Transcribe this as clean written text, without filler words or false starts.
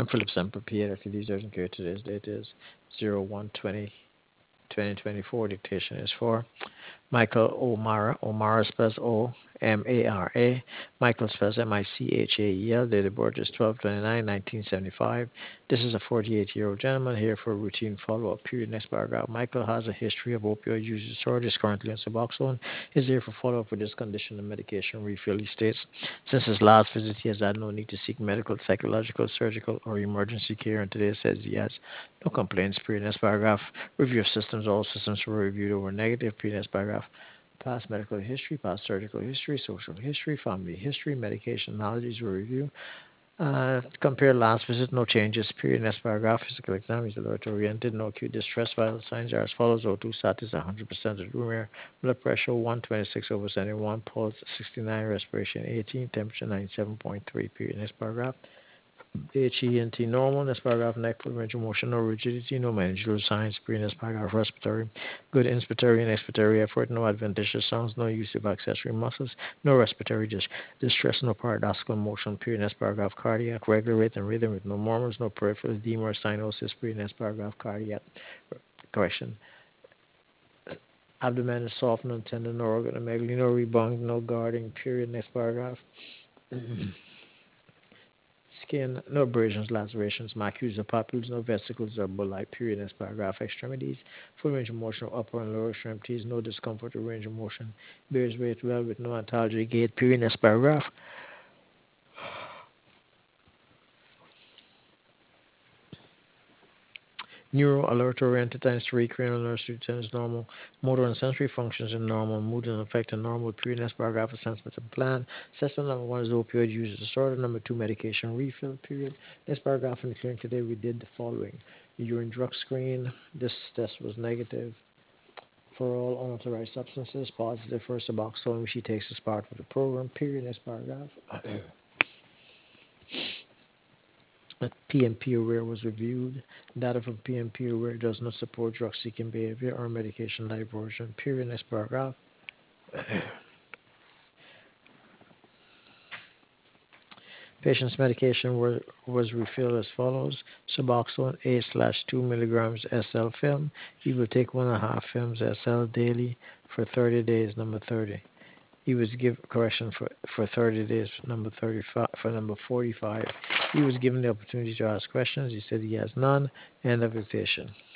Philip Semper, PA, Urgent Care. Today's date is 01/20/2024. Dictation is for Michael O'Mara. O'Mara spells Omara. Michael spells Michael. Date of birth is 12/29/1975. This is a 48-year-old gentleman here for a routine follow-up period. Next paragraph. Michael has a history of opioid use disorder. Is currently on Suboxone. Is here for follow-up for this condition and medication refill. He states, since his last visit, he has had no need to seek medical, psychological, surgical, or emergency care. And today says he has no complaints. Period. Next paragraph. Review of systems. All systems were reviewed over negative. Period. Next paragraph. Past medical history, past surgical history, social history, family history, medication knowledge were reviewed. Compare last visit, no changes. Period. Next paragraph. Physical exam is alert oriented. No acute distress. Vital signs are as follows: O2 status 100% of room air. Blood pressure 126/71. Pulse 69. Respiration 18. Temperature 97.3. Period. Next paragraph. HENT normal. Next paragraph. Neck full range of motion, no rigidity, no managerial signs. Period. Next paragraph. Respiratory. Good inspiratory and expiratory effort, no adventitious sounds, no use of accessory muscles, no respiratory distress, no paradoxical motion. Period. Next paragraph. Cardiac. Regular rate and rhythm with no murmurs, no peripheral edema or cyanosis. Period. Next paragraph. Cardiac. Correction. Abdomen is soft, no tendon, no organomegaly, no rebound, no guarding. Period. Next paragraph. Skin, no abrasions, lacerations, macules or papules, no vesicles or bulli. Period. Next paragraph. Extremities, full range of motion of upper and lower extremities, no discomfort or range of motion. Bears weight well with no antalgic gait. Period. Next paragraph. Neuro alert oriented times 3, cranial nerve is normal. Motor and sensory functions are normal. Mood and affect are normal. Period. Next paragraph. Assessment and plan. Assessment number 1 is opioid use disorder. Number 2, medication refill. Period. Next paragraph. In the clinic today, we did the following: urine drug screen. This test was negative for all unauthorized substances. Positive for Suboxone, which he takes as part of the program. Period. Next paragraph. PMP aware was reviewed. Data from PMP aware does not support drug seeking behavior or medication diversion. Period. Next paragraph. Patient's medication was refilled as follows: Suboxone A/2 milligrams SL film. He will take 1.5 films SL daily for 30 days. Number 30. He was given correction for 30 days. Number 35 for number 45. He was given the opportunity to ask questions. He said he has none. End of dictation.